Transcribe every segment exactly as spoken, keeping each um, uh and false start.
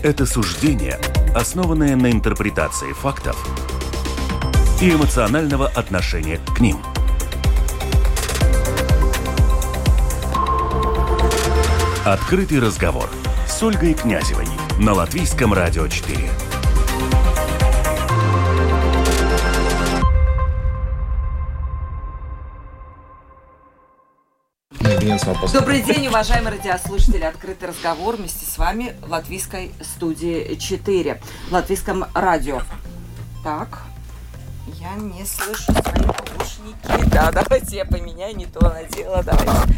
Это суждение, основанное на интерпретации фактов и эмоционального отношения к ним. Открытый разговор с Ольгой Князевой на Латвийском радио четыре. Добрый день, уважаемые радиослушатели. Открытый разговор вместе с вами в Латвийской студии четыре, в Латвийском радио. Так, я не слышу свои наушники. Да, давайте я поменяю, не то надела, давайте.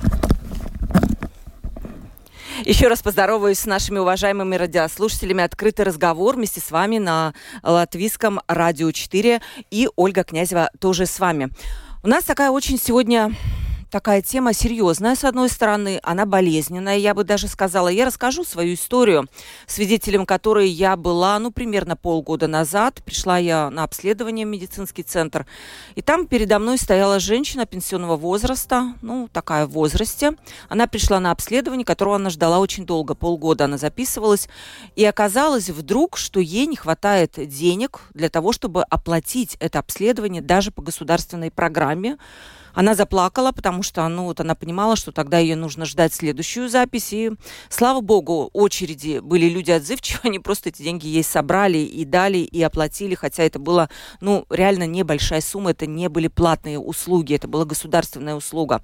Еще раз поздороваюсь с нашими уважаемыми радиослушателями. Открытый разговор вместе с вами на Латвийском радио четыре. И Ольга Князева тоже с вами. У нас такая очень сегодня... Такая тема серьезная, с одной стороны, она болезненная, я бы даже сказала. Я расскажу свою историю, свидетелем которой я была, ну, примерно полгода назад. Пришла я на обследование в медицинский центр, и там передо мной стояла женщина пенсионного возраста, ну, такая в возрасте. Она пришла на обследование, которого она ждала очень долго, полгода она записывалась, и оказалось вдруг, что ей не хватает денег для того, чтобы оплатить это обследование даже по государственной программе. Она заплакала, потому что ну, вот она понимала, что тогда ей нужно ждать следующую запись. И, слава богу, очереди были люди отзывчивые, они просто эти деньги ей собрали и дали, и оплатили, хотя это была ну, реально небольшая сумма, это не были платные услуги, это была государственная услуга.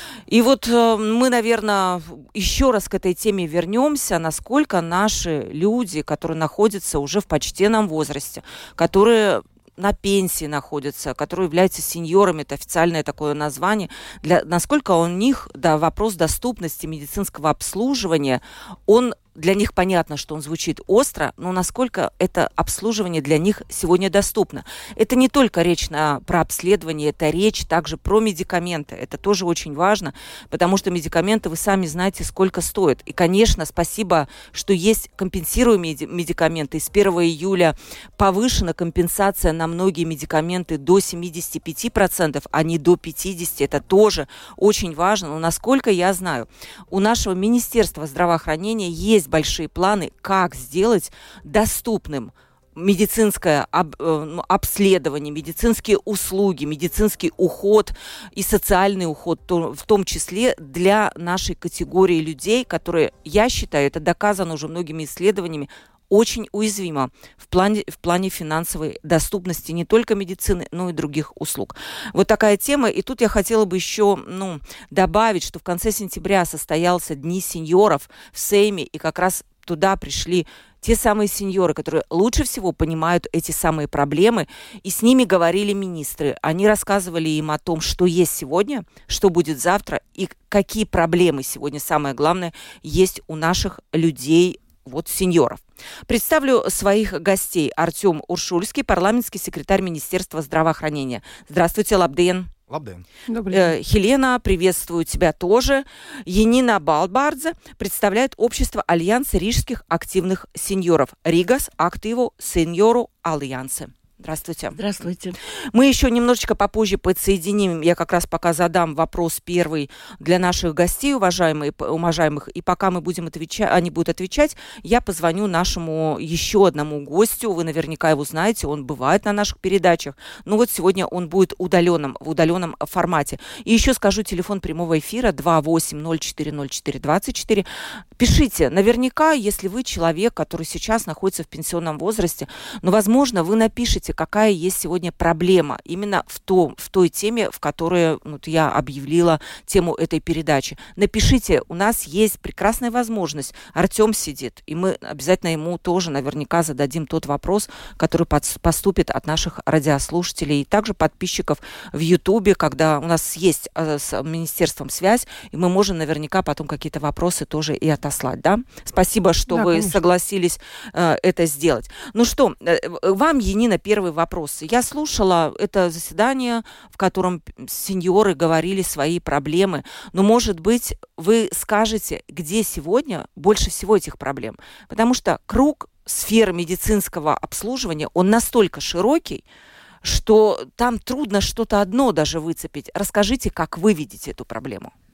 И вот э, мы, наверное, еще раз к этой теме вернемся, насколько наши люди, которые находятся уже в почтенном возрасте, которые... на пенсии находятся, которые являются сеньорами, это официальное такое название, для, насколько у них да, вопрос доступности медицинского обслуживания, он для них понятно, что он звучит остро, но насколько это обслуживание для них сегодня доступно. Это не только речь на, про обследование, это речь также про медикаменты. Это тоже очень важно, потому что медикаменты, вы сами знаете, сколько стоят. И, конечно, спасибо, что есть компенсируемые медикаменты. С первого июля повышена компенсация на многие медикаменты до семьдесят пять процентов, а не до пятьдесят процентов. Это тоже очень важно. Но, насколько я знаю, у нашего Министерства здравоохранения есть большие планы, как сделать доступным медицинское об, э, обследование, медицинские услуги, медицинский уход и социальный уход, то, в том числе для нашей категории людей, которые, я считаю, это доказано уже многими исследованиями, очень уязвимо в плане, в плане финансовой доступности не только медицины, но и других услуг. Вот такая тема. И тут я хотела бы еще ну, добавить, что в конце сентября состоялся Дни сеньоров в Сейме, и как раз туда пришли те самые сеньоры, которые лучше всего понимают эти самые проблемы, и с ними говорили министры. Они рассказывали им о том, что есть сегодня, что будет завтра, и какие проблемы сегодня, самое главное, есть у наших людей, вот сеньоров. Представлю своих гостей. Артем Уршульский, парламентский секретарь Министерства здравоохранения. Здравствуйте, лабден. Лабден. Э, Хелена, приветствую тебя тоже. Енина Балбардзе представляет общество Альянса рижских активных сеньоров. Ригас Активу Сеньору Альянсе. Здравствуйте. Здравствуйте. Мы еще немножечко попозже подсоединим. Я как раз пока задам вопрос первый для наших гостей, уважаемые, уважаемых. И пока мы будем отвечать, они будут отвечать, я позвоню нашему еще одному гостю. Вы наверняка его знаете, он бывает на наших передачах. Но вот сегодня он будет удаленным, в удаленном формате. И еще скажу телефон прямого эфира два восемь ноль четыре ноль четыре двадцать четыре. Пишите. Наверняка, если вы человек, который сейчас находится в пенсионном возрасте, но, возможно, вы напишите, какая есть сегодня проблема именно в, том, в той теме, в которой вот, я объявила тему этой передачи. Напишите, у нас есть прекрасная возможность. Артем сидит, и мы обязательно ему тоже наверняка зададим тот вопрос, который под, поступит от наших радиослушателей и также подписчиков в Ютубе, когда у нас есть э, с Министерством связь, и мы можем наверняка потом какие-то вопросы тоже и отослать. Да? Спасибо, что да, вы конечно. согласились э, это сделать. Ну что, э, вам, Енина, первый вопрос. Я слушала это заседание, в котором сеньоры говорили свои проблемы, но, может быть, вы скажете, где сегодня больше всего этих проблем? Потому что круг сферы медицинского обслуживания, он настолько широкий, что там трудно что-то одно даже выцепить. Расскажите, как вы видите эту проблему.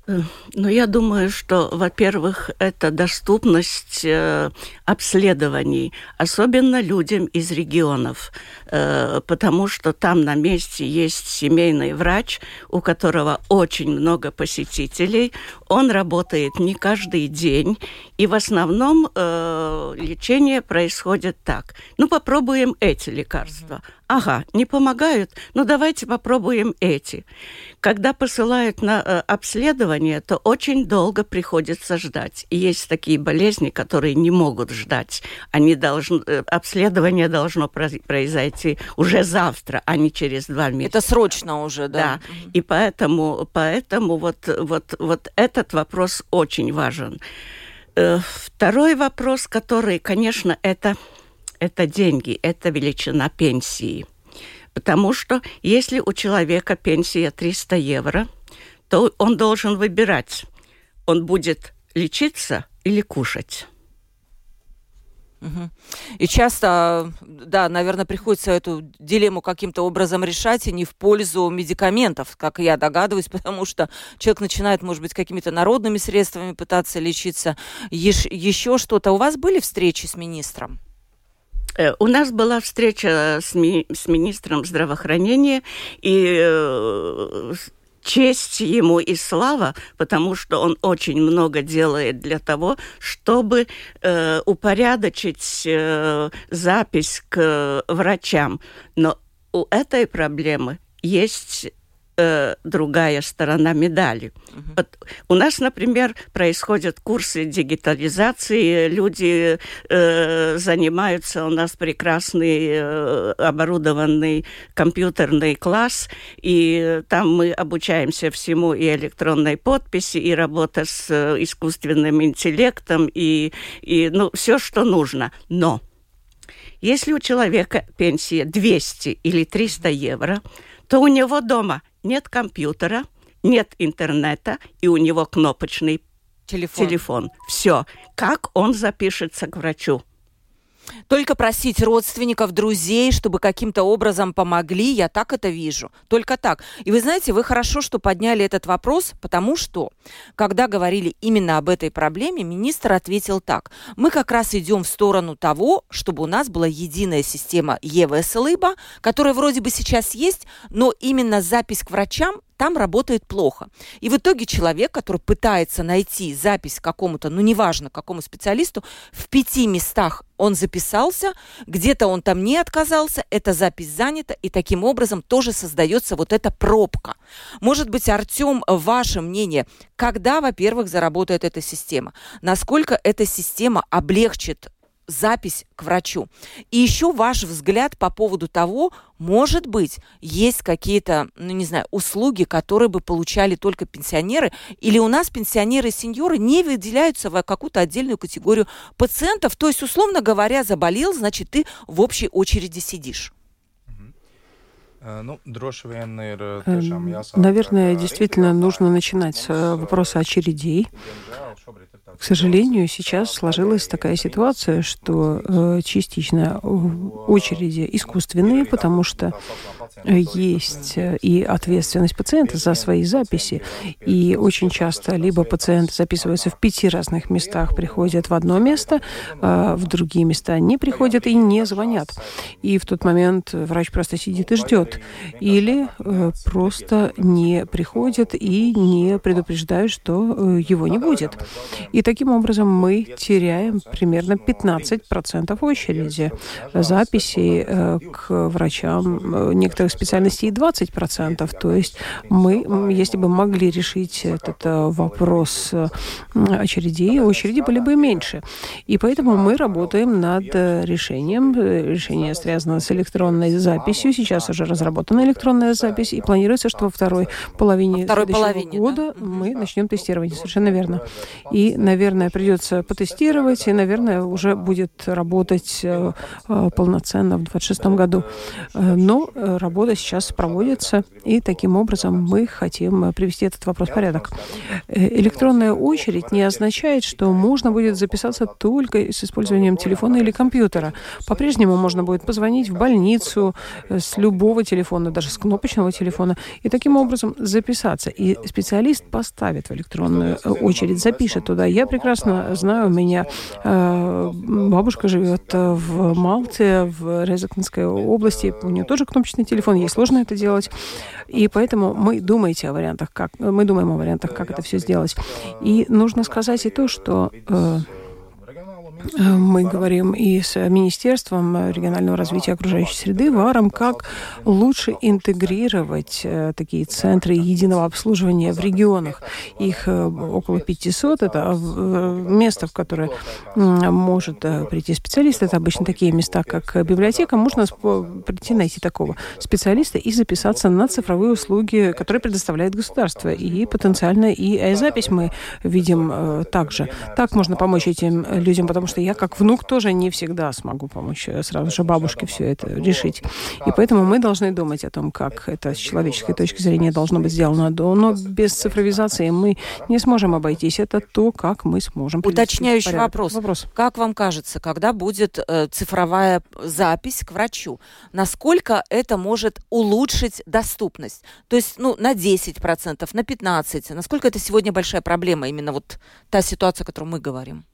Ну, я думаю, что, во-первых, это доступность э, обследований, особенно людям из регионов, э, потому что там на месте есть семейный врач, у которого очень много посетителей, он работает не каждый день, и в основном э, лечение происходит так. Ну, попробуем эти лекарства. Ага, не помогают? Ну, давайте попробуем эти. Когда посылают на э, обследование, то очень долго приходится ждать. И есть такие болезни, которые не могут ждать. Они должны, э, обследование должно произойти уже завтра, а не через два месяца. Это срочно уже, да? Да. Mm-hmm. И поэтому, поэтому вот, вот, вот этот вопрос очень важен. Э, второй вопрос, который, конечно, это... это деньги, это величина пенсии. Потому что если у человека пенсия триста евро, то он должен выбирать, он будет лечиться или кушать. Угу. И часто, да, наверное, приходится эту дилемму каким-то образом решать, и не в пользу медикаментов, как я догадываюсь, потому что человек начинает, может быть, какими-то народными средствами пытаться лечиться. Еш- еще что-то. У вас были встречи с министром? У нас была встреча с, ми- с министром здравоохранения, и э, честь ему и слава, потому что он очень много делает для того, чтобы э, упорядочить э, запись к врачам. Но у этой проблемы есть... другая сторона медали. Uh-huh. Вот у нас, например, происходят курсы дигитализации, люди э, занимаются, у нас прекрасный э, оборудованный компьютерный класс, и там мы обучаемся всему, и электронной подписи, и работа с э, искусственным интеллектом, и, и ну, все, что нужно. Но если у человека пенсия двести или триста евро, то у него дома нет компьютера, нет интернета, и у него кнопочный телефон. телефон. Все. Как он запишется к врачу? Только просить родственников, друзей, чтобы каким-то образом помогли, я так это вижу. Только так. И вы знаете, вы хорошо, что подняли этот вопрос, потому что, когда говорили именно об этой проблеме, министр ответил так. Мы как раз идем в сторону того, чтобы у нас была единая система e-Veselība, которая вроде бы сейчас есть, но именно запись к врачам там работает плохо. И в итоге человек, который пытается найти запись к какому-то, ну неважно, какому специалисту, в пяти местах он записался, где-то он там не отказался, эта запись занята, и таким образом тоже создается вот эта пробка. Может быть, Артем, ваше мнение, когда, во-первых, заработает эта система? Насколько эта система облегчит запись к врачу? И еще ваш взгляд по поводу того, может быть, есть какие-то, ну не знаю, услуги, которые бы получали только пенсионеры, или у нас пенсионеры и сеньоры не выделяются в какую-то отдельную категорию пациентов, то есть, условно говоря, заболел, значит, ты в общей очереди сидишь. Наверное, действительно нужно начинать с вопроса очередей. К сожалению, сейчас сложилась такая ситуация, что э, частично очереди искусственные, потому что есть и ответственность пациента за свои записи. И очень часто либо пациенты записываются в пяти разных местах, приходят в одно место, а в другие места не приходят и не звонят. И в тот момент врач просто сидит и ждет. Или э, просто не приходит и не предупреждают, что э, его не будет. И таким образом мы теряем примерно пятнадцать процентов очереди записей э, к врачам э, некоторых специальностей двадцать процентов. То есть мы, если бы могли решить этот э, вопрос э, очередей, очереди были бы меньше. И поэтому мы работаем над решением. Решение связано с электронной записью. Сейчас уже разработана электронная запись, и планируется, что во второй половине во второй следующего половине, года да? мы начнем тестирование. Совершенно верно. И, наверное, наверное, придется потестировать, и, наверное, уже будет работать полноценно в двадцать шестом году. Но работа сейчас проводится, и таким образом мы хотим привести этот вопрос в порядок. Электронная очередь не означает, что можно будет записаться только с использованием телефона или компьютера. По-прежнему можно будет позвонить в больницу с любого телефона, даже с кнопочного телефона, и таким образом записаться. И специалист поставит в электронную очередь, запишет туда. Я прекрасно знаю, у меня э, бабушка живет в Малте, в Резекненской области, у нее тоже кнопочный телефон, ей сложно это делать, и поэтому мы думаете о вариантах, как, мы думаем о вариантах, как это все сделать. И нужно сказать и то, что э, мы говорим и с Министерством регионального развития окружающей среды, ВАРом, как лучше интегрировать э, такие центры единого обслуживания в регионах. Их э, около пятисот. Это э, место, в которое э, может э, прийти специалист. Это обычно такие места, как библиотека. Можно прийти, найти такого специалиста и записаться на цифровые услуги, которые предоставляет государство. И потенциально и запись мы видим э, также. Так можно помочь этим людям, потому что я, как внук, тоже не всегда смогу помочь сразу же бабушке все это решить. И поэтому мы должны думать о том, как это с человеческой точки зрения должно быть сделано. Но без цифровизации мы не сможем обойтись. Это то, как мы сможем... Уточняющий вопрос. вопрос. Как вам кажется, когда будет э, цифровая запись к врачу, насколько это может улучшить доступность? То есть, ну, на десять процентов, на пятнадцать процентов. Насколько это сегодня большая проблема, именно вот та ситуация, о которой мы говорим?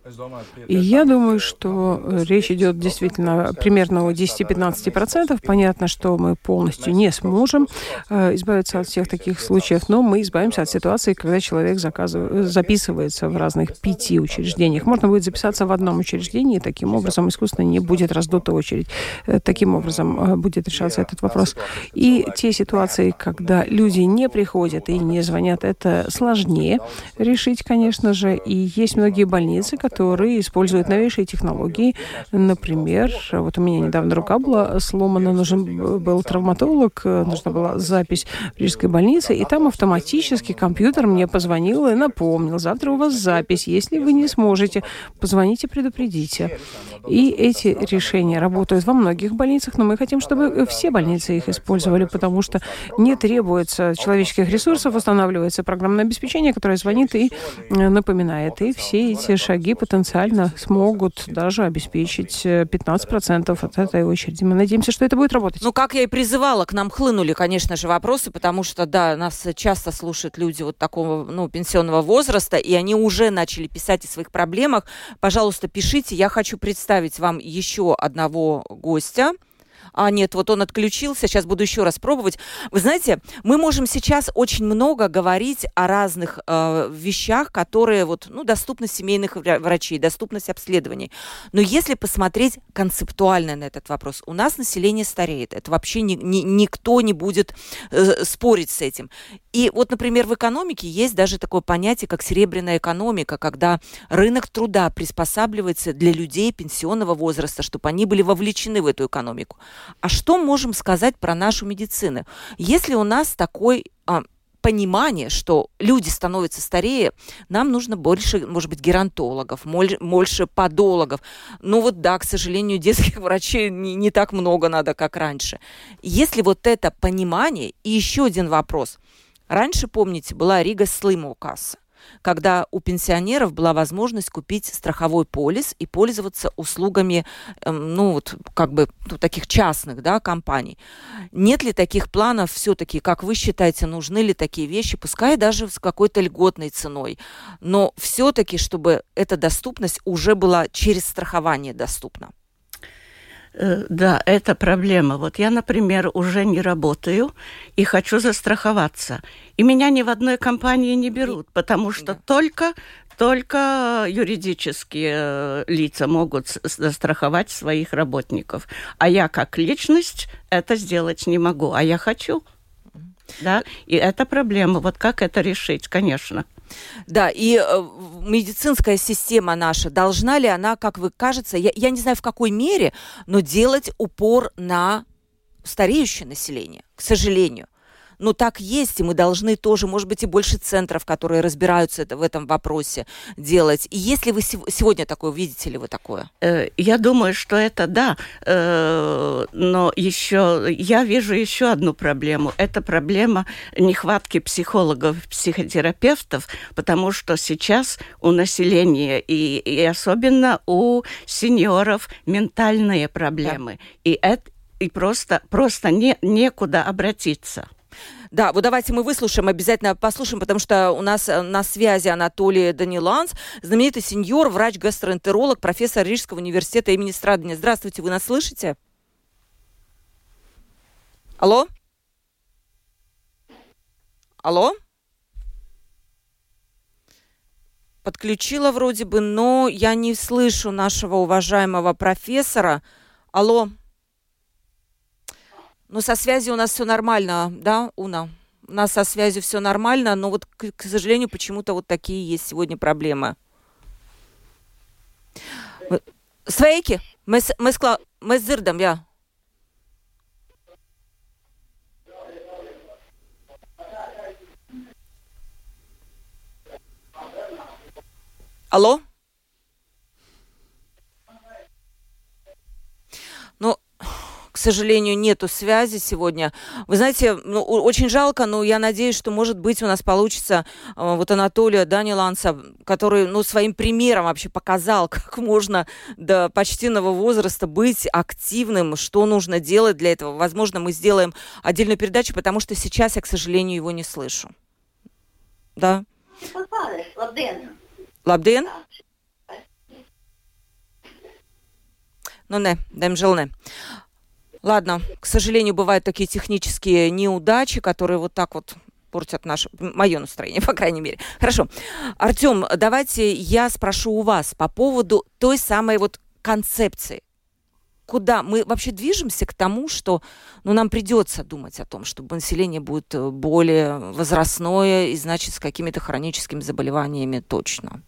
И я думаю, что речь идет действительно примерно о десять-пятнадцать процентов. Понятно, что мы полностью не сможем э, избавиться от всех таких случаев, но мы избавимся от ситуации, когда человек заказыв... записывается в разных пяти учреждениях. Можно будет записаться в одном учреждении, и таким образом искусственно не будет раздута очередь. Э, таким образом э, будет решаться этот вопрос. И те ситуации, когда люди не приходят и не звонят, это сложнее решить, конечно же. И есть многие больницы, которые используют новейшие технологии. Например, вот у меня недавно рука была сломана, нужен был травматолог, нужна была запись в Рижской больнице, и там автоматически компьютер мне позвонил и напомнил: завтра у вас запись, если вы не сможете, позвоните, предупредите. И эти решения работают во многих больницах, но мы хотим, чтобы все больницы их использовали, потому что не требуется человеческих ресурсов, устанавливается программное обеспечение, которое звонит и напоминает. И все эти шаги потенциально смогут даже обеспечить пятнадцать процентов от этой очереди. Мы надеемся, что это будет работать. Ну, как я и призывала, к нам хлынули, конечно же, вопросы, потому что, да, нас часто слушают люди вот такого, ну, пенсионного возраста, и они уже начали писать о своих проблемах. Пожалуйста, пишите. Я хочу представить вам еще одного гостя. А нет, вот он отключился, сейчас буду еще раз пробовать. Вы знаете, мы можем сейчас очень много говорить о разных э, вещах, которые, вот, ну, доступность семейных врачей, доступность обследований. Но если посмотреть концептуально на этот вопрос, у нас население стареет. Это вообще ни, ни, никто не будет э, спорить с этим. И вот, например, в экономике есть даже такое понятие, как серебряная экономика, когда рынок труда приспосабливается для людей пенсионного возраста, чтобы они были вовлечены в эту экономику. А что можем сказать про нашу медицину? Если у нас такое а, понимание, что люди становятся старее, нам нужно больше, может быть, геронтологов, больше подологов. Ну вот да, к сожалению, детских врачей не, не так много надо, как раньше. Если вот это понимание, и еще один вопрос. Раньше, помните, была Рига Слимо касса, когда у пенсионеров была возможность купить страховой полис и пользоваться услугами, ну, вот, как бы, ну, таких частных, да, компаний. Нет ли таких планов все-таки, как вы считаете, нужны ли такие вещи, пускай даже с какой-то льготной ценой, но все-таки, чтобы эта доступность уже была через страхование доступна? Да, это проблема. Вот я, например, уже не работаю и хочу застраховаться. И меня ни в одной компании не берут, потому что да. только, только юридические лица могут застраховать своих работников. А я как личность это сделать не могу, а я хочу. Да? И это проблема. Вот как это решить, конечно. Да, и э, медицинская система наша, должна ли она, как вы кажется, я, я не знаю в какой мере, но делать упор на стареющее население, к сожалению. но так есть, и мы должны тоже, может быть, и больше центров, которые разбираются это, в этом вопросе, делать. И если вы сегодня такое, видите ли вы такое? Я думаю, что это да, но еще я вижу еще одну проблему. Это проблема нехватки психологов, психотерапевтов, потому что сейчас у населения и, и особенно у сеньоров ментальные проблемы. Да. И это и просто, просто не, некуда обратиться. Да, вот давайте мы выслушаем, обязательно послушаем, потому что у нас на связи Анатолий Даниланс, знаменитый сеньор, врач-гастроэнтеролог, профессор Рижского университета имени Страдания. Здравствуйте, вы нас слышите? Алло? Алло? Подключила вроде бы, но я не слышу нашего уважаемого профессора. Алло? Ну, со связью у нас все нормально, да, Уна? У нас со связью все нормально, но вот, к, к сожалению, почему-то вот такие есть сегодня проблемы. Sveiki! Mēs, mēs, klā, mēs dzirdam, jā. Алло? Ну, к сожалению, нету связи сегодня. Вы знаете, ну, очень жалко, но я надеюсь, что, может быть, у нас получится э, вот Анатолия Даниланса, который, ну, своим примером вообще показал, как можно до почтенного возраста быть активным, что нужно делать для этого. Возможно, мы сделаем отдельную передачу, потому что сейчас я, к сожалению, его не слышу. Да? Labdien! Ну, не, diemžēl не. Ладно, к сожалению, бывают такие технические неудачи, которые вот так вот портят наше, мое настроение, по крайней мере. Хорошо. Артем, давайте я спрошу у вас по поводу той самой вот концепции. Куда мы вообще движемся к тому, что ну, нам придется думать о том, что население будет более возрастное и, значит, с какими-то хроническими заболеваниями точно?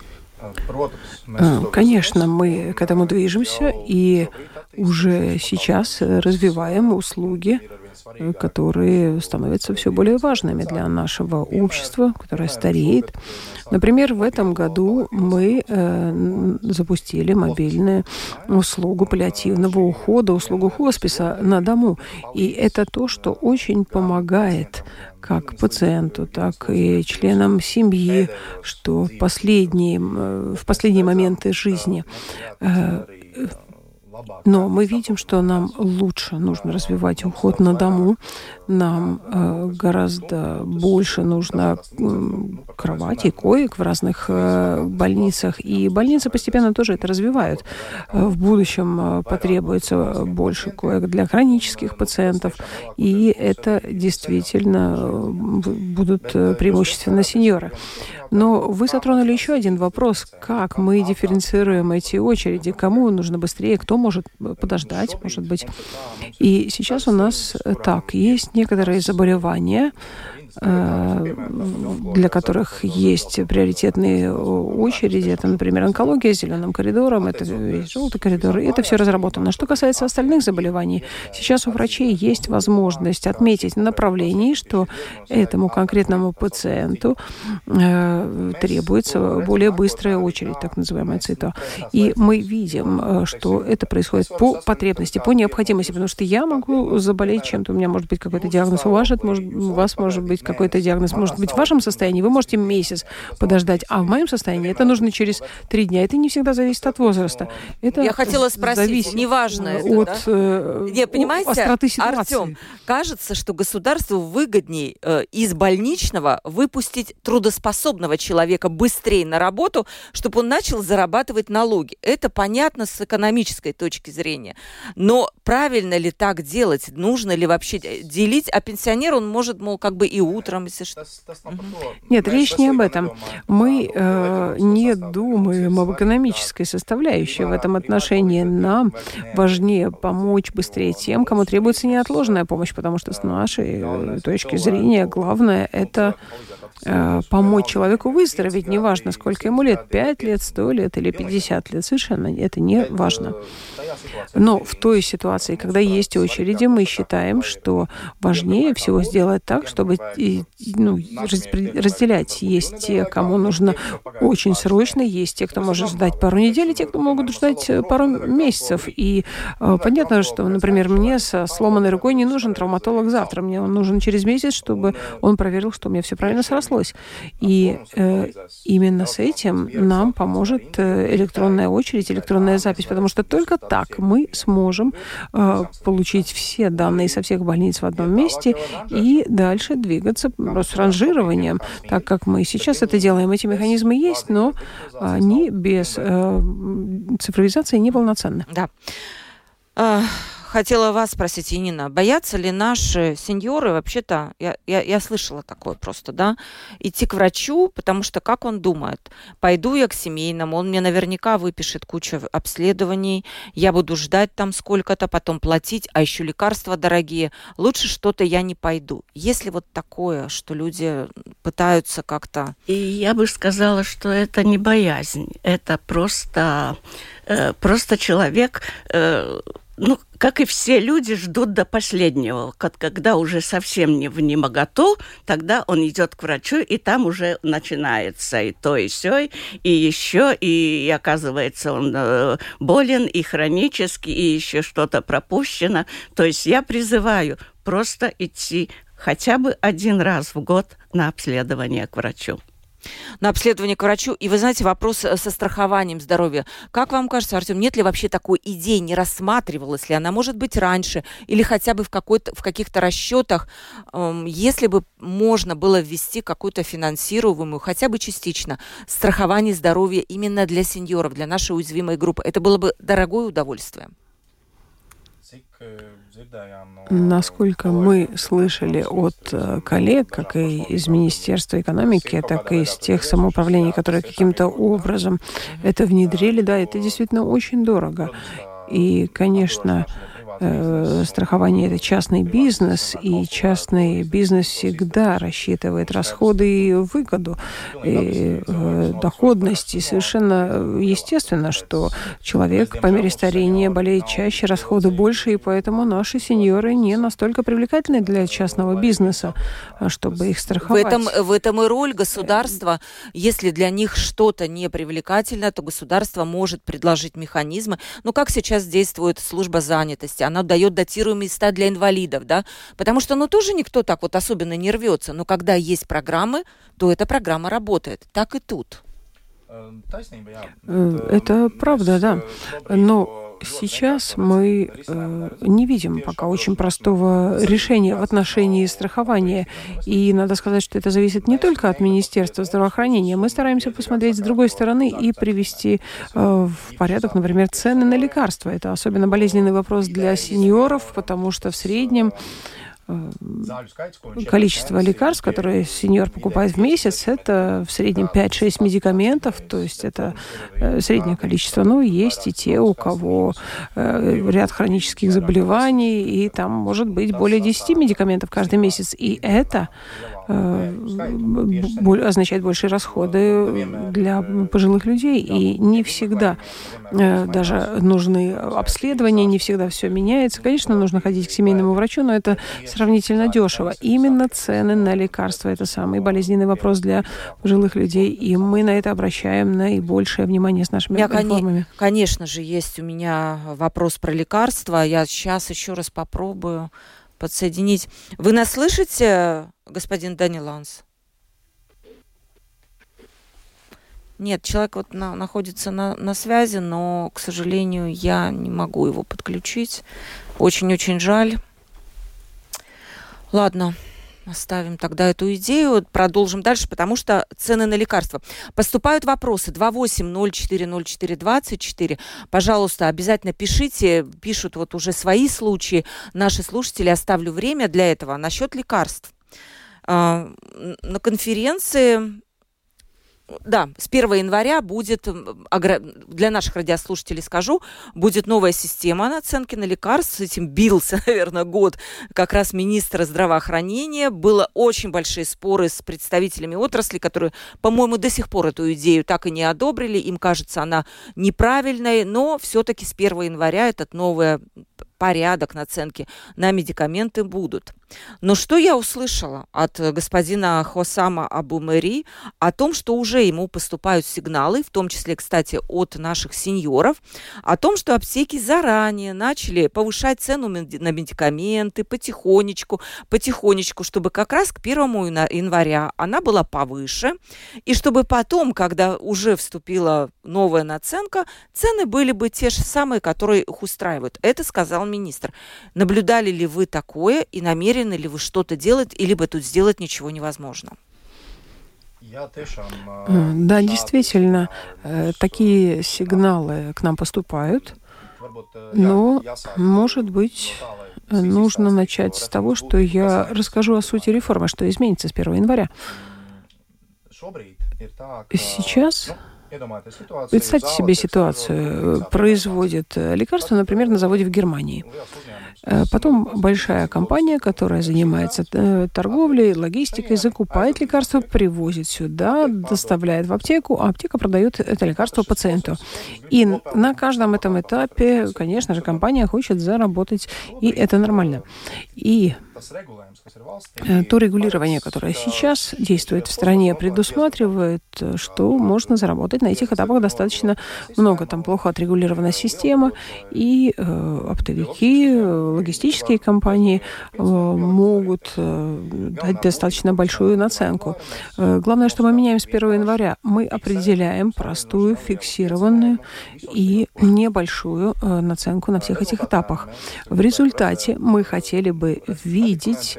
Конечно, мы к этому движемся и уже сейчас развиваем услуги, которые становятся все более важными для нашего общества, которое стареет. Например, в этом году мы э, запустили мобильную услугу паллиативного ухода, услугу хосписа на дому. И это то, что очень помогает как пациенту, так и членам семьи, что в последние, в последние моменты жизни. Э, Но мы видим, что нам лучше нужно развивать уход на дому. Нам э, гораздо больше нужно э, кроватей, коек в разных э, больницах. И больницы постепенно тоже это развивают. Э, в будущем э, потребуется больше коек для хронических пациентов. И это действительно э, будут э, преимущественно сеньоры. Но вы затронули еще один вопрос. Как мы дифференцируем эти очереди? Кому нужно быстрее, кто может подождать, может быть. И сейчас у нас так, есть некоторые заболевания, для которых есть приоритетные очереди. Это, например, онкология с зеленым коридором, это желтый коридор. И это все разработано. Что касается остальных заболеваний, сейчас у врачей есть возможность отметить на направлении, что этому конкретному пациенту э, требуется более быстрая очередь, так называемая ЦИТО. И мы видим, что это происходит по потребности, по необходимости, потому что я могу заболеть чем-то, у меня может быть какой-то диагноз, у вас, может, у вас может быть какой-то диагноз, может быть в вашем состоянии, вы можете месяц подождать, а в моем состоянии это нужно через три дня. Это не всегда зависит от возраста. Это я хотела спросить, неважно это, от да? э, не, понимаете, остроты ситуации. Артем, кажется, что государству выгоднее э, из больничного выпустить трудоспособного человека быстрее на работу, чтобы он начал зарабатывать налоги. Это понятно с экономической точки зрения. Но правильно ли так делать? Нужно ли вообще делить? А пенсионер, он может, мол, как бы и утром, если что. Нет, речь не об этом. Мы э, не думаем об экономической составляющей в этом отношении. Нам важнее помочь быстрее тем, кому требуется неотложная помощь, потому что с нашей точки зрения главное это э, помочь человеку выздороветь, неважно, сколько ему лет, пять лет, сто лет или пятьдесят лет, совершенно это не важно. Но в той ситуации, когда есть очереди, мы считаем, что важнее всего сделать так, чтобы ну, разделять. Есть те, кому нужно очень срочно, есть те, кто может ждать пару недель, и те, кто могут ждать пару месяцев. И э, понятно, что, например, мне со сломанной рукой не нужен травматолог завтра. Мне он нужен через месяц, чтобы он проверил, что у меня все правильно срослось. И э, именно с этим нам поможет э, электронная очередь, электронная запись, потому что только так мы сможем э, получить все данные со всех больниц в одном месте и дальше двигаться с ранжированием, так как мы сейчас это делаем. Эти механизмы есть, но они без э, цифровизации неполноценны. Да. Хотела вас спросить, Янина, боятся ли наши сеньоры, вообще-то, я, я, я слышала такое просто, да, идти к врачу, потому что, как он думает, пойду я к семейному, он мне наверняка выпишет кучу обследований, я буду ждать там сколько-то, потом платить, а еще лекарства дорогие, лучше что-то я не пойду. Есть ли вот такое, что люди пытаются как-то... И я бы сказала, что это не боязнь, это просто, э, просто человек... Э, Ну, как и все люди, ждут до последнего. Когда уже совсем не внемоготу, тогда он идет к врачу, и там уже начинается и то, и сё, и еще, и, и оказывается, он э, болен, и хронически, и еще что-то пропущено. То есть я призываю просто идти хотя бы один раз в год на обследование к врачу. На обследование к врачу. И вы знаете, вопрос со страхованием здоровья. Как вам кажется, Артем, нет ли вообще такой идеи, не рассматривалась ли она, может быть, раньше, или хотя бы в, какой-то, в каких-то расчетах, эм, если бы можно было ввести какую-то финансируемую, хотя бы частично, страхование здоровья именно для сеньоров, для нашей уязвимой группы? Это было бы дорогое удовольствие. Насколько мы слышали от коллег, как и из Министерства экономики, так и из тех самоуправлений, которые каким-то образом это внедрили, да, это действительно очень дорого. И, конечно, э, страхование – это частный бизнес, и частный бизнес всегда рассчитывает расходы и выгоду, и э, доходность. И совершенно естественно, что человек по мере старения болеет чаще, расходы больше, и поэтому наши сеньоры не настолько привлекательны для частного бизнеса, чтобы их страховать. В этом, в этом и роль государства. Если для них что-то не привлекательно, то государство может предложить механизмы. Ну, как сейчас действует служба занятости? Она дает датируемые места для инвалидов, да? Потому что, ну, тоже никто так вот особенно не рвется. Но когда есть программы, то эта программа работает. Так и тут. Это правда, да. Но сейчас мы э, не видим пока очень простого решения в отношении страхования. И надо сказать, что это зависит не только от Министерства здравоохранения. Мы стараемся посмотреть с другой стороны и привести э, в порядок, например, цены на лекарства. Это особенно болезненный вопрос для сеньоров, потому что в среднем количество лекарств, которые сеньор покупает в месяц, это в среднем пять-шесть медикаментов, то есть это среднее количество. Ну, есть и те, у кого ряд хронических заболеваний, и там может быть более десяти медикаментов каждый месяц. И это означает большие расходы для пожилых людей. И не всегда даже нужны обследования, не всегда все меняется. Конечно, нужно ходить к семейному врачу, но это сравнительно дешево. Именно цены на лекарства – это самый болезненный вопрос для пожилых людей, и мы на это обращаем наибольшее внимание с нашими я, реформами. Конечно же, есть у меня вопрос про лекарства. Я сейчас еще раз попробую подсоединить. Вы нас слышите, господин Даниланс? Нет, человек вот на, находится на, на связи, но, к сожалению, я не могу его подключить. Очень-очень жаль. Ладно, оставим тогда эту идею, продолжим дальше, потому что цены на лекарства. Поступают вопросы два восемь ноль четыре ноль четыре двадцать четыре. Пожалуйста, обязательно пишите. Пишут вот уже свои случаи. Наши слушатели, оставлю время для этого. Насчет лекарств. На конференции да, с первого января будет, для наших радиослушателей скажу, будет новая система наценки на лекарства. С этим бился, наверное, год как раз министра здравоохранения. Было очень большие споры с представителями отрасли, которые, по-моему, до сих пор эту идею так и не одобрили. Им кажется она неправильной, но все-таки с первого января этот новый порядок наценки на медикаменты будут. Но что я услышала от господина Хосама Абу-Мери о том, что уже ему поступают сигналы, в том числе, кстати, от наших сеньоров, о том, что аптеки заранее начали повышать цену на медикаменты потихонечку, потихонечку, чтобы как раз к первому января она была повыше, и чтобы потом, когда уже вступила новая наценка, цены были бы те же самые, которые их устраивают. Это сказал министр. Наблюдали ли вы такое и намерены ли вы что-то делать, или либо тут сделать ничего невозможно? Да, действительно, такие сигналы к нам поступают, но, может быть, нужно начать с того, что я расскажу о сути реформы, что изменится с первого января. Сейчас... Представьте себе ситуацию. Производит лекарство, например, на заводе в Германии. Потом большая компания, которая занимается торговлей, логистикой, закупает лекарство, привозит сюда, доставляет в аптеку, а аптека продает это лекарство пациенту. И на каждом этом этапе, конечно же, компания хочет заработать, и это нормально. И то регулирование, которое сейчас действует в стране, предусматривает, что можно заработать на этих этапах достаточно много. Там плохо отрегулирована система, и э, оптовики, логистические компании э, могут э, дать достаточно большую наценку. Э, главное, что мы меняем с первого января. Мы определяем простую, фиксированную и небольшую э, наценку на всех этих этапах. В результате мы хотели бы видеть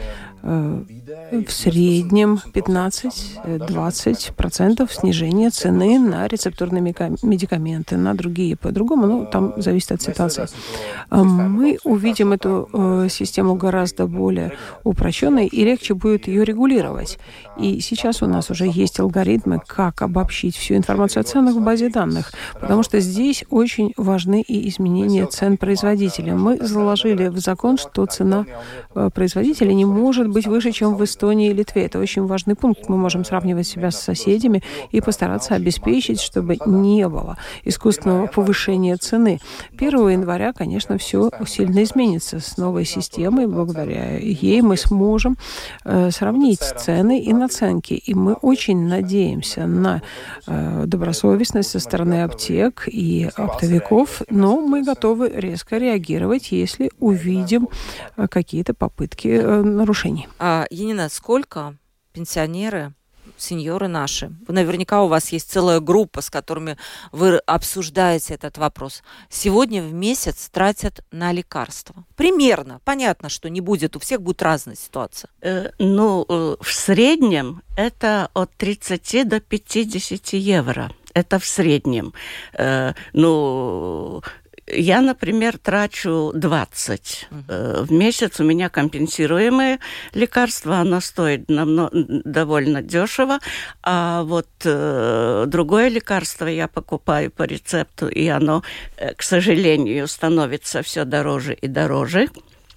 в среднем пятнадцать-двадцать процентов снижения цены на рецептурные медикаменты, на другие по-другому, но там зависит от ситуации. Мы увидим эту систему гораздо более упрощенной, и легче будет ее регулировать. И сейчас у нас уже есть алгоритмы, как обобщить всю информацию о ценах в базе данных, потому что здесь очень важны и изменения цен производителя. Мы заложили в закон, что цена производителя не может быть выше, чем в Эстонии и Литве. Это очень важный пункт. Мы можем сравнивать себя с соседями и постараться обеспечить, чтобы не было искусственного повышения цены. первого января, конечно, все сильно изменится с новой системой. Благодаря ей мы сможем э, сравнить цены и наценки. И мы очень надеемся на э, добросовестность со стороны аптек и оптовиков, но мы готовы резко реагировать, если увидим э, какие-то попытки э, нарушений. А, Янина, сколько пенсионеры, сеньоры наши, наверняка у вас есть целая группа, с которыми вы обсуждаете этот вопрос, сегодня в месяц тратят на лекарства? Примерно. Понятно, что не будет, у всех будет разная ситуация. Э, ну, в среднем это от тридцати до пятидесяти евро. Это в среднем. Э, ну... Я, например, трачу двадцать uh-huh. в месяц. У меня компенсируемое лекарство, оно стоит намного, довольно дешево. А вот э, другое лекарство я покупаю по рецепту, и оно, к сожалению, становится все дороже и дороже.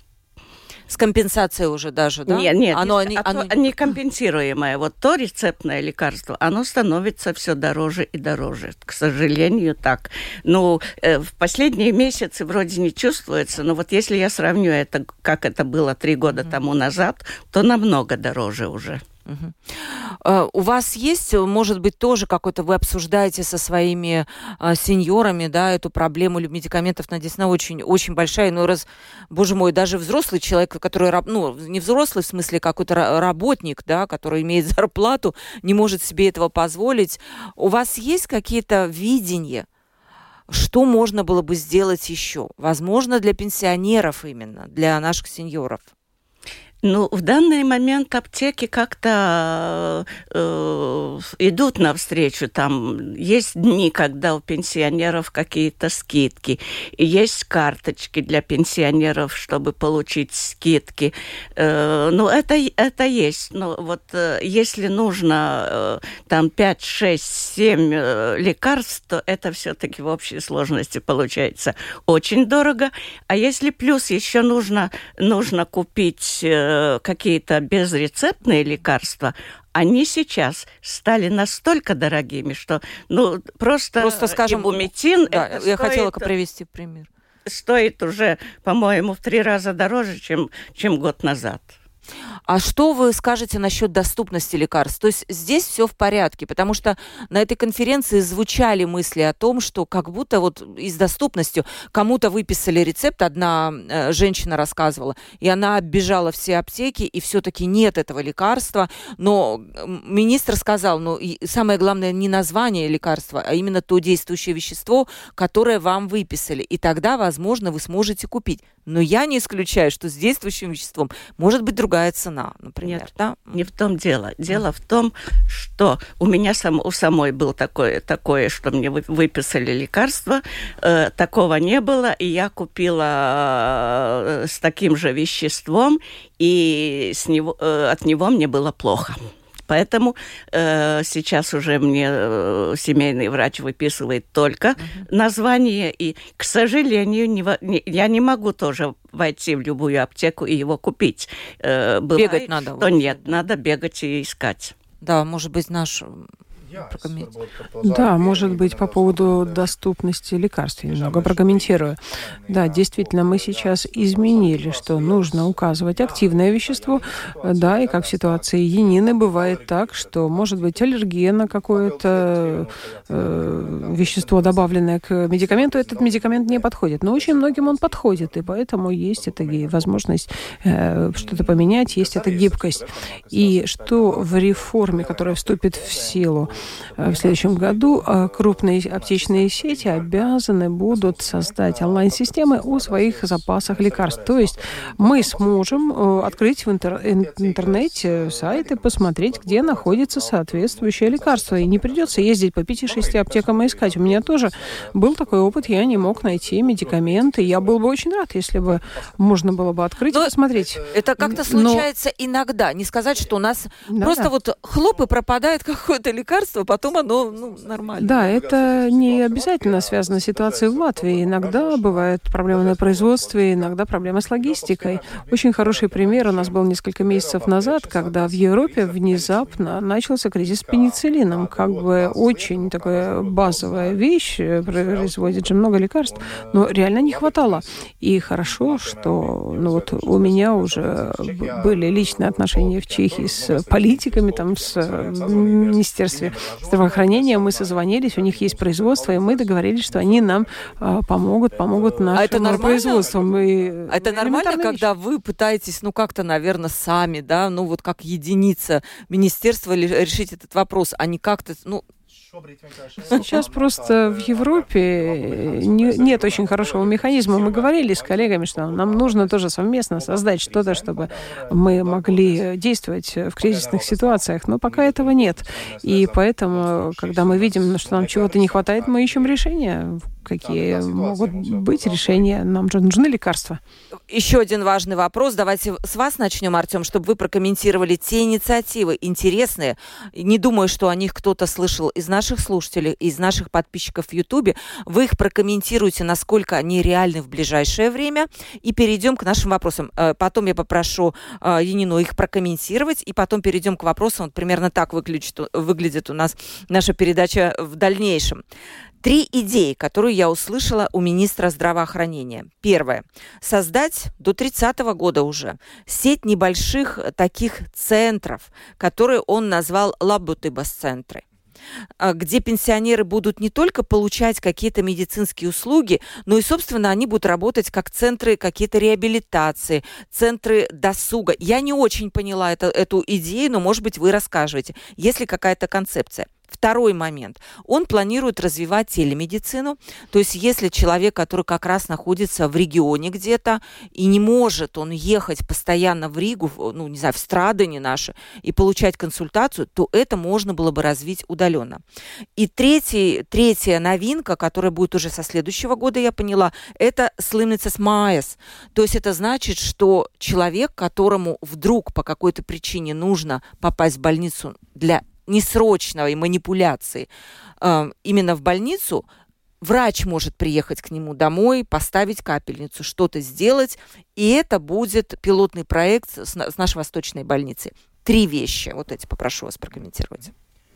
С компенсацией уже даже, да? Нет, нет, оно, не, оно... оно не компенсируемое. Вот то рецептное лекарство, оно становится все дороже и дороже. К сожалению, так. Ну, э, в последние месяцы вроде не чувствуется, но вот если я сравню это, как это было три года mm-hmm. тому назад, то намного дороже уже. Uh-huh. Uh, у вас есть, может быть, тоже какой-то, вы обсуждаете со своими uh, сеньорами, да, эту проблему медикаментов на Десна очень, очень большая, но раз, боже мой, даже взрослый человек, который, ну, не взрослый, в смысле какой-то работник, да, который имеет зарплату, не может себе этого позволить. У вас есть какие-то видения, что можно было бы сделать еще? Возможно, для пенсионеров именно, для наших сеньоров. Ну, в данный момент аптеки как-то э, идут навстречу. Там есть дни, когда у пенсионеров какие-то скидки. И есть карточки для пенсионеров, чтобы получить скидки. Э, ну, это, это есть. Но вот э, если нужно э, там пять, шесть, семь э, лекарств, то это все-таки в общей сложности получается очень дорого. А если плюс еще нужно, нужно купить э, какие-то безрецептные лекарства, они сейчас стали настолько дорогими, что ну просто, просто скажем, ибумитин... Да, это я стоит, хотела привести пример. Стоит уже, по-моему, в три раза дороже, чем, чем год назад. А что вы скажете насчет доступности лекарств? То есть здесь все в порядке, потому что на этой конференции звучали мысли о том, что как будто вот и с доступностью кому-то выписали рецепт, одна э, женщина рассказывала, и она оббежала все аптеки, и все-таки нет этого лекарства, но министр сказал, ну и самое главное не название лекарства, а именно то действующее вещество, которое вам выписали, и тогда, возможно, вы сможете купить. Но я не исключаю, что с действующим веществом может быть другая цена, например. Нет, да? не в том дело. Дело в том, что у меня сам, у самой было такое, такое, что мне выписали лекарство, э, такого не было, и я купила э, с таким же веществом, и с него, э, от него мне было плохо. Поэтому э, сейчас уже мне э, семейный врач выписывает только uh-huh. название, и, к сожалению, не, не, я не могу тоже войти в любую аптеку и его купить. Э, бывает, бегать надо. Что нет, да. Надо бегать и искать. Да, может быть, наш... Да, может быть, по поводу доступности лекарств я немного прокомментирую. Да, действительно, мы сейчас изменили, что нужно указывать активное вещество, да, и как в ситуации Янины бывает так, что может быть аллергия на какое-то э, вещество, добавленное к медикаменту, этот медикамент не подходит. Но очень многим он подходит, и поэтому есть эта возможность э, что-то поменять, есть эта гибкость. И что в реформе, которая вступит в силу в следующем году, крупные аптечные сети обязаны будут создать онлайн-системы о своих запасах лекарств. То есть мы сможем открыть в интер- интернете сайты, посмотреть, где находится соответствующее лекарство. И не придется ездить по пяти-шести аптекам и искать. У меня тоже был такой опыт, я не мог найти медикаменты. Я был бы очень рад, если бы можно было бы открыть Но и посмотреть. Это как-то случается Но... иногда. Не сказать, что у нас да, просто да. вот хлоп и пропадает какое-то лекарство, потом оно ну, нормально. Да, это не обязательно связано с ситуацией в Латвии. Иногда бывают проблемы на производстве, иногда проблемы с логистикой. Очень хороший пример у нас был несколько месяцев назад, когда в Европе внезапно начался кризис с пенициллином. Как бы очень такая базовая вещь, производит же много лекарств, но реально не хватало. И хорошо, что ну, вот у меня уже были личные отношения в Чехии с политиками, там, с министерством здравоохранения, мы созвонились, у них есть производство, и мы договорились, что они нам а, помогут, помогут нашему а это производству. Мы... А это нормально, когда вещь. Вы пытаетесь, ну, как-то, наверное, сами, да, ну, вот как единица министерства решить этот вопрос, а не как-то, ну, сейчас просто в Европе не, нет очень хорошего механизма. Мы говорили с коллегами, что нам нужно тоже совместно создать что-то, чтобы мы могли действовать в кризисных ситуациях. Но пока этого нет. И поэтому, когда мы видим, что нам чего-то не хватает, мы ищем решения. Какие могут быть решения? Нам же нужны лекарства. Еще один важный вопрос. Давайте с вас начнем, Артем, чтобы вы прокомментировали те инициативы интересные. Не думаю, что о них кто-то слышал из наших слушателей, из наших подписчиков в Ютубе. Вы их прокомментируете, насколько они реальны в ближайшее время. И перейдем к нашим вопросам. Потом я попрошу Янину их прокомментировать. И потом перейдем к вопросам. Вот примерно так выглядит, выглядит у нас наша передача в дальнейшем. Три идеи, которые я услышала у министра здравоохранения. Первое. Создать до тридцатого года уже сеть небольших таких центров, которые он назвал лабутыбас-центры, где пенсионеры будут не только получать какие-то медицинские услуги, но и, собственно, они будут работать как центры какие-то реабилитации, центры досуга. Я не очень поняла это, эту идею, но, может быть, вы расскажете, есть ли какая-то концепция. Второй момент. Он планирует развивать телемедицину. То есть если человек, который как раз находится в регионе где-то и не может он ехать постоянно в Ригу, ну, не знаю, в Страдане наши, и получать консультацию, то это можно было бы развить удаленно. И третий, третья новинка, которая будет уже со следующего года, я поняла, это слимница mājas. То есть это значит, что человек, которому вдруг по какой-то причине нужно попасть в больницу для несрочной манипуляции э, именно в больницу, врач может приехать к нему домой, поставить капельницу, что-то сделать, и это будет пилотный проект с, с нашей восточной больницы. Три вещи. Вот эти попрошу вас прокомментировать.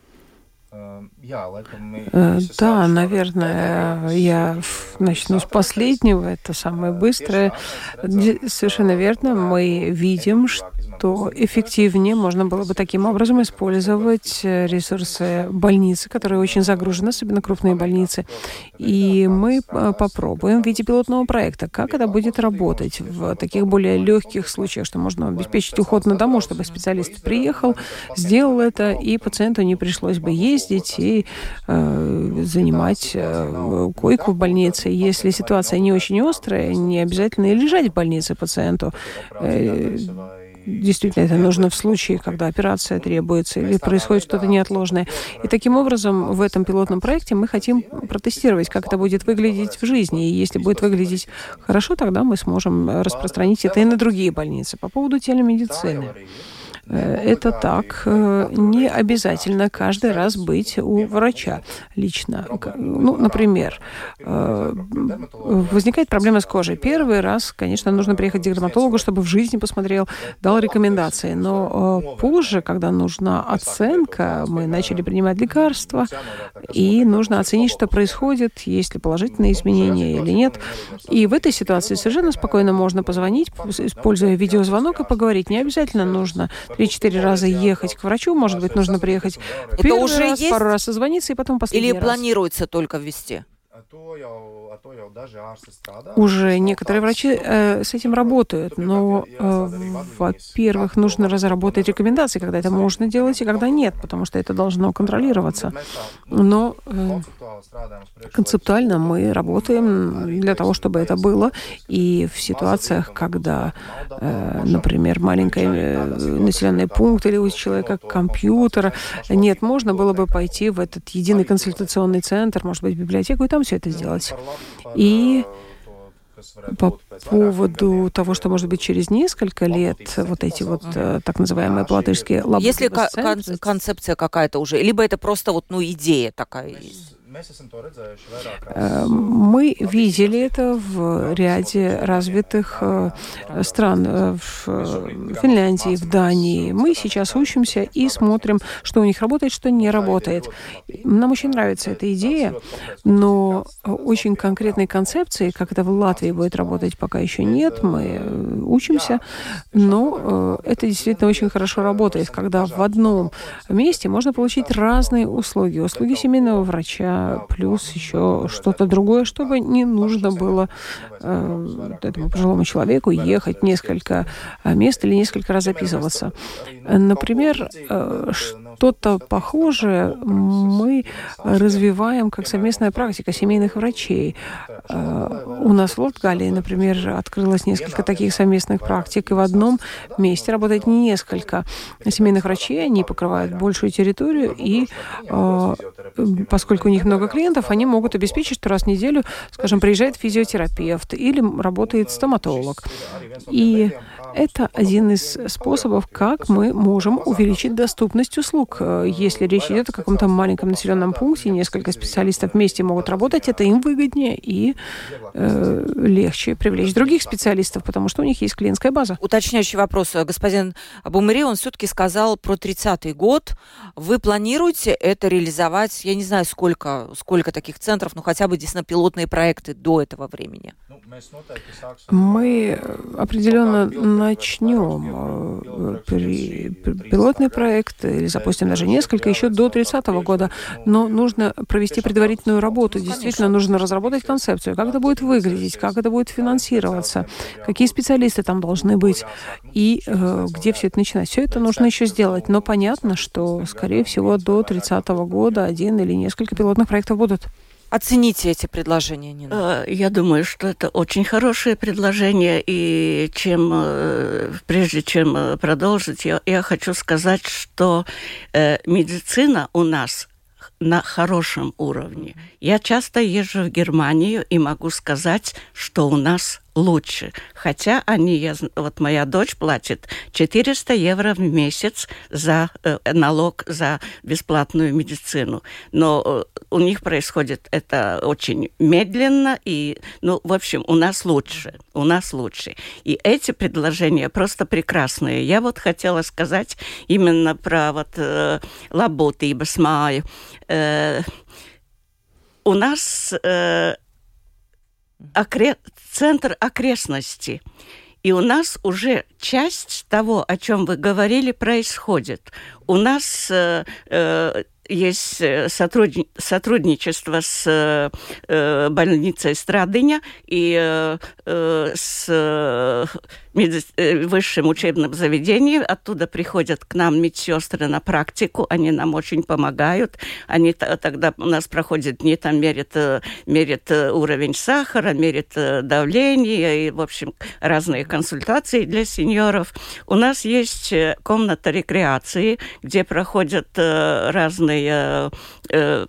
Да, наверное, я начну с последнего, это самое быстрое. Совершенно верно, мы видим, что эффективнее можно было бы таким образом использовать ресурсы больницы, которые очень загружены, особенно крупные больницы. И мы попробуем в виде пилотного проекта, как это будет работать в таких более легких случаях, что можно обеспечить уход на дому, чтобы специалист приехал, сделал это, и пациенту не пришлось бы ездить и э, занимать э, койку в больнице. Если ситуация не очень острая, не обязательно и лежать в больнице пациенту. Э, Действительно, это нужно в случае, когда операция требуется или происходит что-то неотложное. И таким образом в этом пилотном проекте мы хотим протестировать, как это будет выглядеть в жизни. И если будет выглядеть хорошо, тогда мы сможем распространить это и на другие больницы. По поводу телемедицины. Это так. Не обязательно каждый раз быть у врача лично. Ну, например, возникает проблема с кожей. Первый раз, конечно, нужно приехать к дерматологу, чтобы в жизни посмотрел, дал рекомендации. Но позже, когда нужна оценка, мы начали принимать лекарства, и нужно оценить, что происходит, есть ли положительные изменения или нет. И в этой ситуации совершенно спокойно можно позвонить, используя видеозвонок, и поговорить. Не обязательно нужно три-четыре раза ехать к врачу, может быть, нужно приехать это первый уже раз, есть? пару раз созвониться и потом последний Или раз. планируется только ввести? Уже некоторые врачи э, с этим работают, но, э, во-первых, нужно разработать рекомендации, когда это можно делать и когда нет, потому что это должно контролироваться. Но э, концептуально мы работаем для того, чтобы это было, и в ситуациях, когда, э, например, маленький э, населенный пункт или у человека компьютер нет, можно было бы пойти в этот единый консультационный центр, может быть, в библиотеку, и там все это сделать. И по поводу того, что, может быть, через несколько лет вот эти вот uh-huh. так называемые латышские лаборатории. Есть ли кон- концепция какая-то уже? Либо это просто вот, ну, идея такая есть? Мы видели это в ряде развитых стран, в Финляндии, в Дании. Мы сейчас учимся и смотрим, что у них работает, что не работает. Нам очень нравится эта идея, но очень конкретной концепции, как это в Латвии будет работать, пока еще нет. Мы учимся, но это действительно очень хорошо работает, когда в одном месте можно получить разные услуги. Услуги семейного врача, плюс еще что-то другое, чтобы не нужно было э, этому пожилому человеку ехать несколько мест или несколько раз записываться. Например, э, что-то похожее мы развиваем как совместная практика семейных врачей. Э, у нас в Латгалии, например, открылось несколько таких совместных практик, и в одном месте работает несколько семейных врачей, они покрывают большую территорию, и э, поскольку у них много клиентов, они могут обеспечить, что раз в неделю, скажем, приезжает физиотерапевт или работает стоматолог. И это один из способов, как мы можем увеличить доступность услуг. Если речь идет о каком-то маленьком населенном пункте, несколько специалистов вместе могут работать, это им выгоднее и э, легче привлечь других специалистов, потому что у них есть клиентская база. Уточняющий вопрос. Господин Абумери, он все-таки сказал про тридцатый год. Вы планируете это реализовать, я не знаю, сколько, сколько таких центров, но хотя бы действительно пилотные проекты до этого времени? Мы определенно начнем при, при, пилотный проект или запустим допустим, даже несколько, еще до тридцатого года. Но нужно провести предварительную работу. Действительно, нужно разработать концепцию, как это будет выглядеть, как это будет финансироваться, какие специалисты там должны быть и э, где все это начинать. Все это нужно еще сделать. Но понятно, что, скорее всего, до тридцатого года один или несколько пилотных проектов будут. Оцените эти предложения, Нина. Я думаю, что это очень хорошее предложение, и чем, прежде чем продолжить, я, я хочу сказать, что э, медицина у нас на хорошем уровне. Я часто езжу в Германию и могу сказать, что у нас лучше. Хотя они, я, вот моя дочь платит четыреста евро в месяц за э, налог за бесплатную медицину. Но э, у них происходит это очень медленно, и, ну, в общем, у нас лучше. У нас лучше. И эти предложения просто прекрасные. Я вот хотела сказать именно про вот э, labotības māju. Э, у нас э, окре... центр окрестности. И у нас уже часть того, о чем вы говорили, происходит. У нас э, э, есть сотруд... сотрудничество с э, больницей Страдыня и э, э, с э, меди... высшим учебным заведением. Оттуда приходят к нам медсестры на практику. Они нам очень помогают. Они т- тогда у нас проходят дни, там мерят, мерят уровень сахара, мерят давление и, в общем, разные консультации для сеньоров. У нас есть комната рекреации, где проходят э, разные э,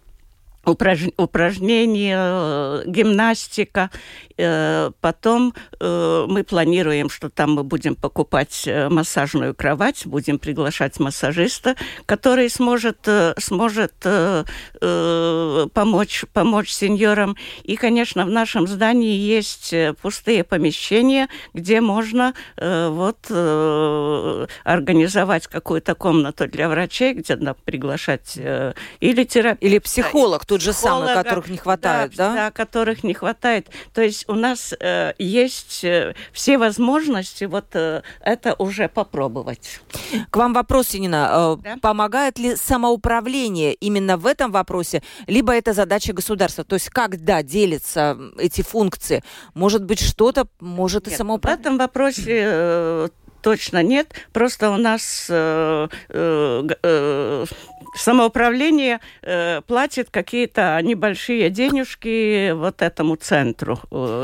упражнения, гимнастика. Потом мы планируем, что там мы будем покупать массажную кровать, будем приглашать массажиста, который сможет, сможет помочь, помочь сеньорам. И, конечно, в нашем здании есть пустые помещения, где можно вот, организовать какую-то комнату для врачей, где надо приглашать или терапевта. Или психолог, тот же самый, которых не хватает, да? Да, да, которых не хватает. То есть у нас э, есть э, все возможности вот э, это уже попробовать. К вам вопрос, Нина. Да? Помогает ли самоуправление именно в этом вопросе, либо это задача государства? То есть когда делятся эти функции? Может быть, что-то может Нет, и самоуправление? В этом вопросе э, точно нет. Просто у нас э, э, э, самоуправление э, платит какие-то небольшие денежки вот этому центру.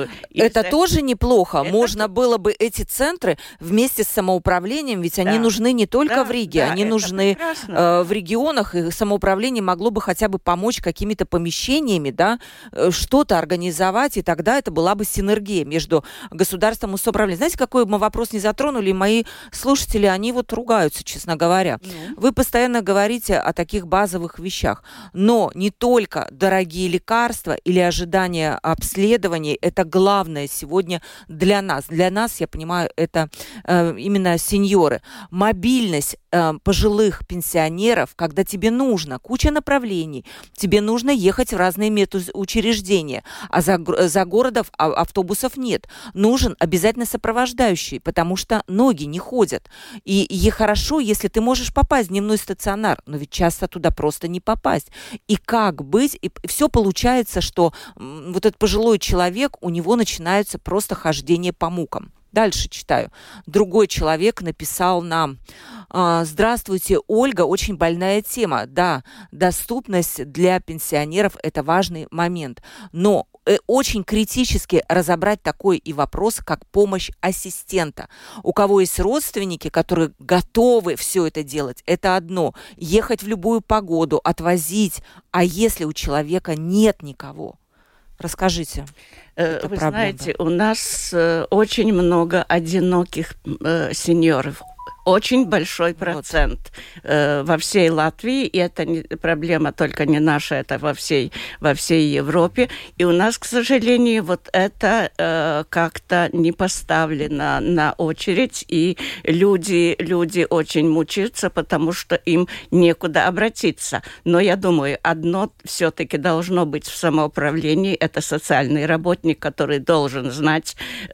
И это за... тоже неплохо. Это... Можно было бы эти центры вместе с самоуправлением, ведь они да. нужны не только да, в Риге, да, они нужны э, в регионах, и самоуправление могло бы хотя бы помочь какими-то помещениями, да, что-то организовать, и тогда это была бы синергия между государством и самоуправлением. Знаете, какой мы вопрос не затронули? Мои слушатели, они вот ругаются, честно говоря. Mm. Вы постоянно говорите о таких базовых вещах. Но не только дорогие лекарства или ожидание обследований, это главное сегодня для нас. Для нас, я понимаю, это э, именно сеньоры. Мобильность э, пожилых пенсионеров, когда тебе нужно куча направлений, тебе нужно ехать в разные медучреждения, а за, за городом автобусов нет. Нужен обязательно сопровождающий, потому что ноги не ходят. И, и хорошо, если ты можешь попасть в дневной стационар, но ведь часто туда просто не попасть. И как быть? И все получается, что вот этот пожилой человек, у него начинается просто хождение по мукам. Дальше читаю. Другой человек написал нам: «Здравствуйте, Ольга, очень больная тема. Да, доступность для пенсионеров – это важный момент. Но очень критически разобрать такой и вопрос, как помощь ассистента. У кого есть родственники, которые готовы все это делать, это одно. Ехать в любую погоду, отвозить. А если у человека нет никого?» Расскажите. Вы проблема. Знаете, у нас очень много одиноких э, сеньоров. Очень большой процент вот. э, во всей Латвии, и это не, проблема только не наша, это во всей, во всей Европе. И у нас, к сожалению, вот это э, как-то не поставлено на очередь, и люди, люди очень мучаются, потому что им некуда обратиться. Но я думаю, одно все-таки должно быть в самоуправлении, это социальный работник, который должен знать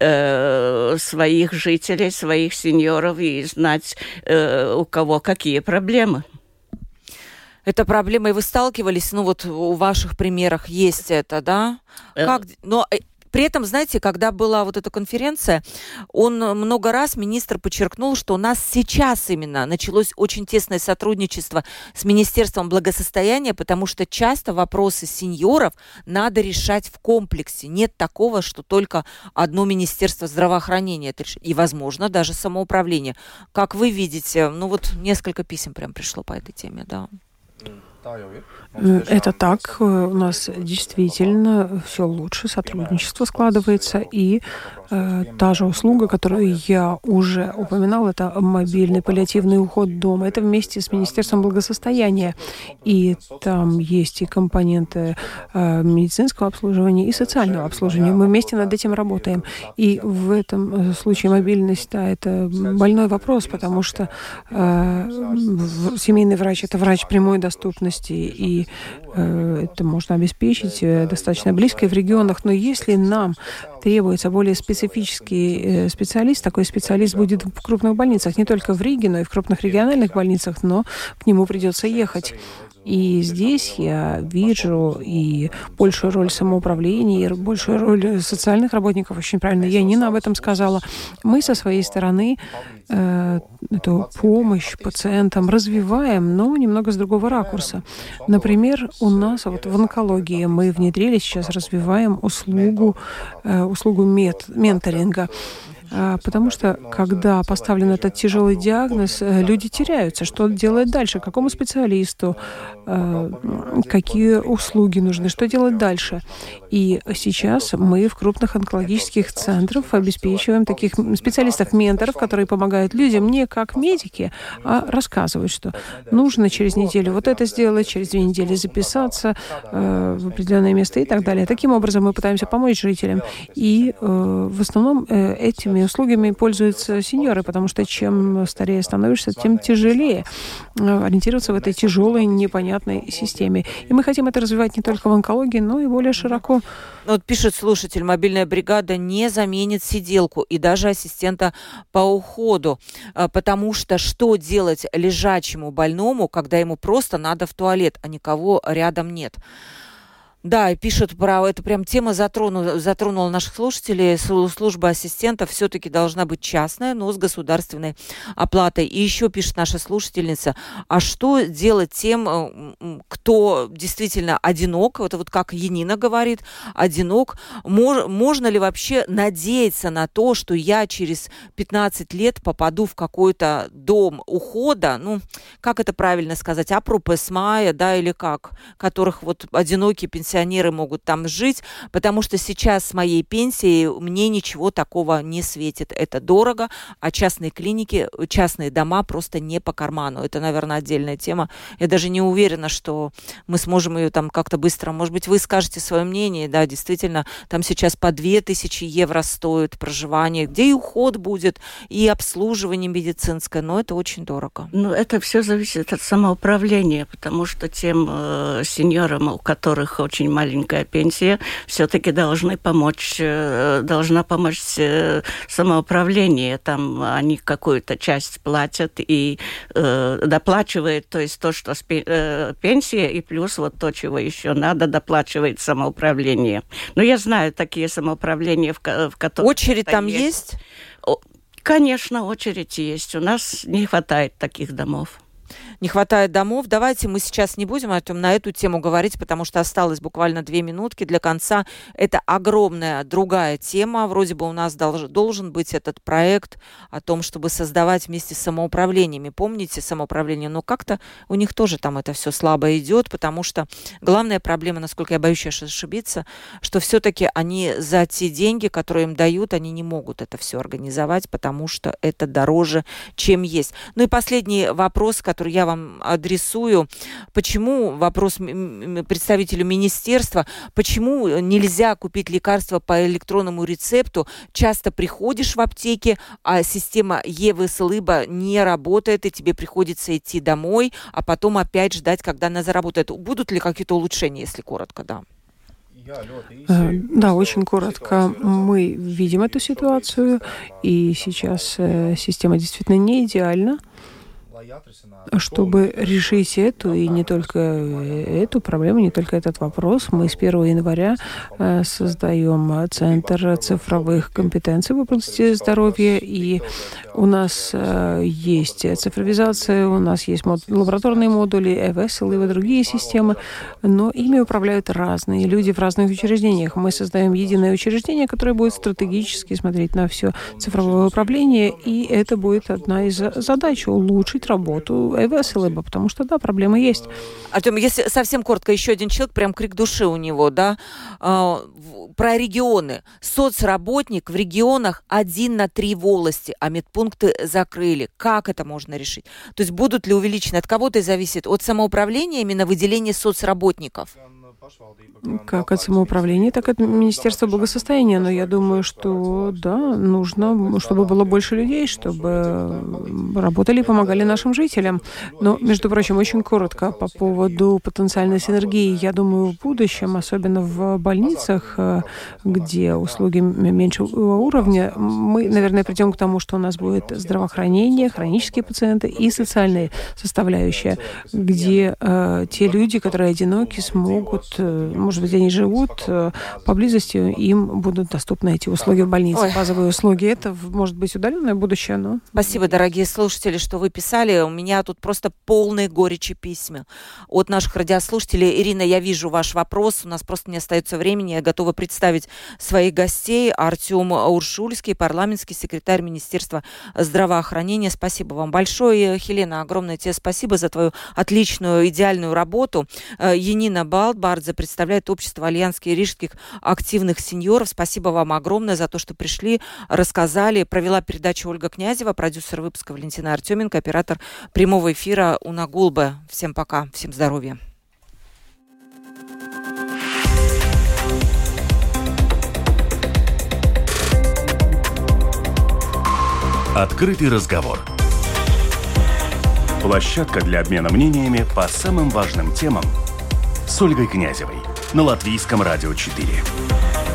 э, своих жителей, своих сеньоров и знать, у кого какие проблемы. Это проблема, и вы сталкивались, ну вот у ваших примерах есть это, да? Как, но при этом, знаете, когда была вот эта конференция, он много раз, министр, подчеркнул, что у нас сейчас именно началось очень тесное сотрудничество с Министерством благосостояния, потому что часто вопросы сеньоров надо решать в комплексе. Нет такого, что только одно Министерство здравоохранения это решит. И, возможно, даже самоуправление. Как вы видите, ну вот несколько писем прям пришло по этой теме, да. Это так. У нас действительно все лучше, сотрудничество складывается. И э, та же услуга, которую я уже упоминала, это мобильный паллиативный уход дома. Это вместе с Министерством благосостояния. И там есть и компоненты э, медицинского обслуживания, и социального обслуживания. Мы вместе над этим работаем. И в этом случае мобильность, да, это больной вопрос, потому что э, семейный врач – это врач прямой доступности, и э, это можно обеспечить э, достаточно близко в регионах. Но если нам требуется более специфический э, специалист, такой специалист будет в крупных больницах, не только в Риге, но и в крупных региональных больницах, но к нему придется ехать. И здесь я вижу и большую роль самоуправления, и большую роль социальных работников. Очень правильно Янина об этом сказала. Мы со своей стороны э, эту помощь пациентам развиваем, но немного с другого ракурса. Например, у нас вот в онкологии мы внедрили, сейчас развиваем услугу, э, услугу мет, менторинга. Потому что, когда поставлен этот тяжелый диагноз, люди теряются. Что делать дальше? Какому специалисту? Какие услуги нужны? Что делать дальше? И сейчас мы в крупных онкологических центрах обеспечиваем таких специалистов-менторов, которые помогают людям не как медики, а рассказывают, что нужно через неделю вот это сделать, через две недели записаться в определенное место и так далее. Таким образом мы пытаемся помочь жителям. И в основном этими услугами пользуются сеньоры, потому что чем старее становишься, тем тяжелее ориентироваться в этой тяжелой, непонятной системе. И мы хотим это развивать не только в онкологии, но и более широко. Вот пишет слушатель, мобильная бригада не заменит сиделку и даже ассистента по уходу, потому что что делать лежачему больному, когда ему просто надо в туалет, а никого рядом нет? Да, и пишут про это, прям тема затронула, затронула наших слушателей. Служба ассистентов все-таки должна быть частная, но с государственной оплатой. И еще пишет наша слушательница, а что делать тем, кто действительно одинок, вот, вот как Янина говорит, одинок, Мож, можно ли вообще надеяться на то, что я через пятнадцать лет попаду в какой-то дом ухода, ну, как это правильно сказать, апропесмая, да, или как, которых вот одинокие пенсионеры пенсионеры могут там жить, потому что сейчас с моей пенсией мне ничего такого не светит. Это дорого, а частные клиники, частные дома просто не по карману. Это, наверное, отдельная тема. Я даже не уверена, что мы сможем ее там как-то быстро... Может быть, вы скажете свое мнение. Да, действительно, там сейчас по две тысячи евро стоит проживание, где и уход будет, и обслуживание медицинское, но это очень дорого. Ну, это все зависит от самоуправления, потому что тем э, сеньорам, у которых очень маленькая пенсия, все-таки должны помочь, должна помочь самоуправление. Там они какую-то часть платят и э, доплачивают, то есть то, что с э, пенсия, и плюс вот то, чего еще надо, доплачивает самоуправление. Но я знаю такие самоуправления, в, в которых... Очередь там есть? есть? Конечно, очередь есть. У нас не хватает таких домов. Не хватает домов. Давайте мы сейчас не будем на эту тему говорить, потому что осталось буквально две минутки для конца. Это огромная другая тема. Вроде бы у нас долж, должен быть этот проект о том, чтобы создавать вместе с самоуправлениями. Помните самоуправление? Но как-то у них тоже там это все слабо идет, потому что главная проблема, насколько я боюсь сейчас ошибиться, что все-таки они за те деньги, которые им дают, они не могут это все организовать, потому что это дороже, чем есть. Ну и последний вопрос, который я вам адресую. Почему, вопрос представителю министерства, почему нельзя купить лекарства по электронному рецепту? Часто приходишь в аптеке, а система Е-Веселыба не работает, и тебе приходится идти домой, а потом опять ждать, когда она заработает. Будут ли какие-то улучшения, если коротко, да? Да, очень коротко. Мы видим эту ситуацию, и сейчас система действительно не идеальна. Чтобы решить эту и не только эту проблему, не только этот вопрос, мы с первого января создаем Центр цифровых компетенций в области здоровья, и у нас есть цифровизация, у нас есть мод- лабораторные модули, e-весел и другие системы, но ими управляют разные люди в разных учреждениях. Мы создаем единое учреждение, которое будет стратегически смотреть на все цифровое управление, и это будет одна из задач — улучшить работу e-весела, потому что, да, проблемы есть. Артем, если совсем коротко, еще один человек, прям крик души у него, да, э, про регионы. Соцработник в регионах один на три волости, а медпункты закрыли. Как это можно решить? То есть будут ли увеличены? От кого-то зависит? От самоуправления, именно выделения соцработников? Как от самоуправления, так и от Министерства благосостояния. Но я думаю, что да, нужно, чтобы было больше людей, чтобы работали и помогали нашим жителям. Но, между прочим, очень коротко по поводу потенциальной синергии. Я думаю, в будущем, особенно в больницах, где услуги меньшего уровня, мы, наверное, придем к тому, что у нас будет здравоохранение, хронические пациенты и социальная составляющая, где э, те люди, которые одиноки, смогут, э, может быть, они живут э, поблизости, им будут доступны эти услуги в больнице. Ой. Базовые услуги. Это может быть удаленное будущее, но... Спасибо, дорогие слушатели, что вы писали. У меня тут просто полные горечи письма от наших радиослушателей. Ирина, я вижу ваш вопрос. У нас просто не остается времени. Я готова представить своих гостей. Артем Уршульский, парламентский секретарь Министерства здравоохранения. Спасибо вам большое. Хелена, огромное тебе спасибо за твою отличную, идеальную работу. Янина Балдбардзе представляет общество Альянских рижских активных сеньоров. Спасибо вам огромное за то, что пришли, рассказали. Провела передачу Ольга Князева, продюсер выпуска Валентина Артеменко, оператор прямого эфира Уна Гулбе. Всем пока, всем здоровья. Открытый разговор. Площадка для обмена мнениями по самым важным темам с Ольгой Князевой на Латвийском радио четыре.